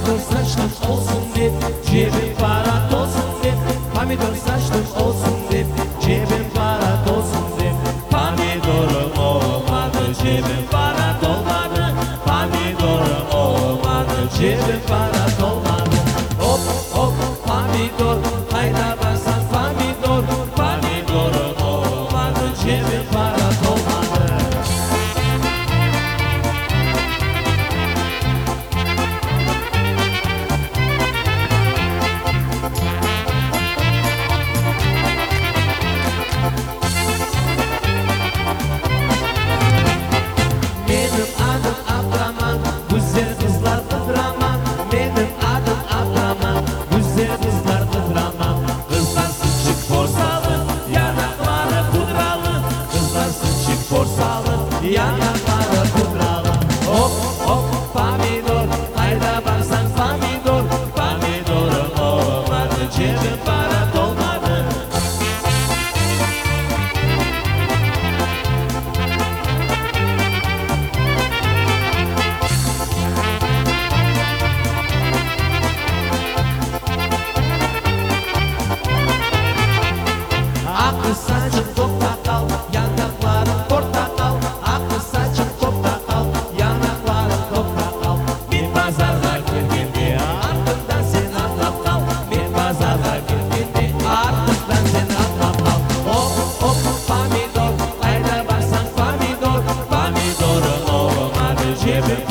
Pomidor saçlım olsun dip, cebim para dolsun dip. Pomidor saçlım olsun dip, cebim para dolsun dip. Pomidorum olmadı, cebim para dolmadı. Pomidorum olmadı, cebim para dolmadı. Hop hop pomidor, hayda basan pomidor. Pomidorum olmadı, cebim para dolmadı. Benim adım Abdraman, güzel kızlar tıdraman. Benim adım Abdraman, güzel kızlar tıdraman. Kızlar sıçık borsalı, yanakları pudralı. Kızlar sıçık borsalı, yanakları pudralı. Hop hop pomidor, hayda baksan pomidor. Pomidorum olmadı, cebim para dolmadı. Aklı saçım portakal, yanaklarım portakal. Aklı saçım portakal, yanaklarım portakal. Bir pazarda girgindi, ardından sen atlap kal. Bir pazarda girgindi, ardından sen atlap kal. Hop hop pomidor, hayda baksan pomidor. Pomidorum olmadı, cebim